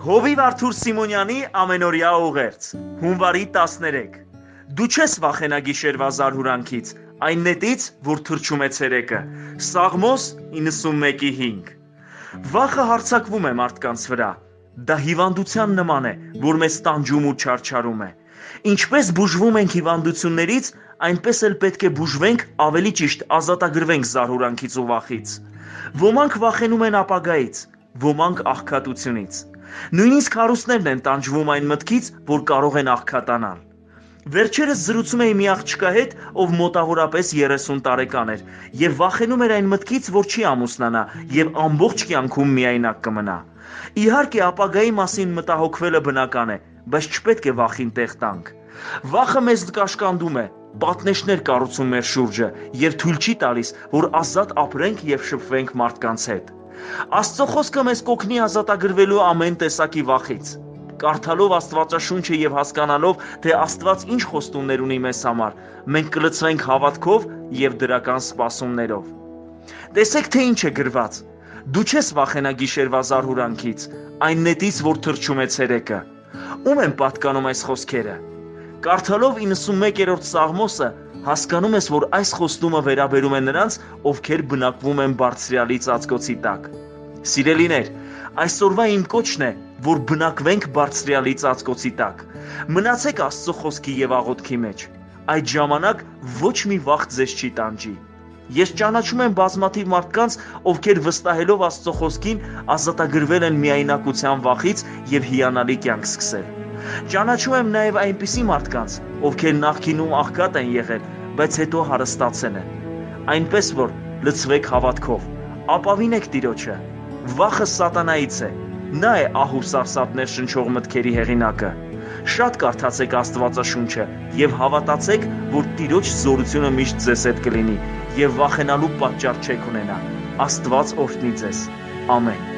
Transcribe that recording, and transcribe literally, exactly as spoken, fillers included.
Հովիվ Արթուր Սիմոնյանի ամենօրյա ուղերձ, հունվարի տասներեք։ Դու չես վախենա գիշերվա զարհուրանքից, այն նետից, որ թռչում է ցերեկը։ Սաղմոս իննսունմեկի հինգ։ Վախը հարձակվում է մարդկանց վրա։ Դա հիվանդության նման է, որ մեզ տանջում ու չարչարում է։ Ինչպես բուժվում ենք հիվանդություններից, այնպես էլ պետք է բուժվենք, ավելի ճիշտ ազատագրվենք զարհուրանքից ու վախից։ Ոմանք վախենում են ապագայից, ոմանք աղքատությունից։ Նույնիսկ հարուստներն են տանջվում այն մտքից, որ կարող են աղքատանալ։ Վերջերս զրուցում էի մի աղջկա հետ, ով մոտավորապես երեսուն տարեկան էր, եւ վախենում էր այն մտքից, որ չի ամուսնանա եւ ամբողջ կյանքում միայնակ կմնա։ Իհարկե, ապագայի մասին մտահոգվելը բնական է, բայց չպետք է վախին տեղ տանք։ Վախը մեզ կաշկանդում է, պատնեշներ կառուցում մեր շուրջը եւ թույլ չի տալիս, որ ազատ ապրենք եւ շփվենք մարդկանց հետ։ Աստծո խոսքը մեզ կօգնի ազատագրվելու ամեն տեսակի վախից։ Կարդալով Աստվածաշունչը եւ հասկանալով, թե Աստված ինչ խոստումներ ունի մեզ համար, մենք կլցվենք հավատքով եւ դրական սպասումներով։ Տեսեք, թե ինչ է գրված. Դու չես վախենա գիշերվա զարհուրանքից, այն նետից, որ թռչում է ցերեկը։ Ում են պատկանում այս խոսքերը։ Կարդալով իննսունմեկերորդ Սաղմոսը, հասկանում ես, որ այս խոստումը վերաբերում է նրանց, ովքեր բնակվում են Բարձրյալի ծածկոցի տակ։ Սիրելիներ, այսօրվա իմ կոչն է, որ բնակվենք Բարձրյալի ծածկոցի տակ։ Մնացեք Աստծո խոսքի եւ աղոթքի մեջ։ Այդ ժամանակ ոչ մի վախ ձեզ չի տանջի։ Ես ճանաչում եմ բազմաթիվ մարդկանց, ովքեր վստահելով Աստծո խոսքին ազատագրվել են միայնակության վախից եւ հիանալի կյանք սկսել։ Ճանաչում եմ նաեւ այնպիսի մարդկանց, ովքեր նախկինում աղքատ են եղել, բայց հետո հարստացել են։ Այնպես որ լցվեք հավատքով, ապավինեք Տիրոջը։ Վախը սատանայից է, նա է ահ ու սարսափներ շնչող մտքերի հեղինակը։ Շատ կարդացեք Աստվածաշունչը եւ հավատացեք, որ Տիրոջ զորությունը միշտ ձեզ հետ կլինի եւ վախենալու պատճառ չեք ունենա։ Աստված օրհնի ձեզ։ Ամեն։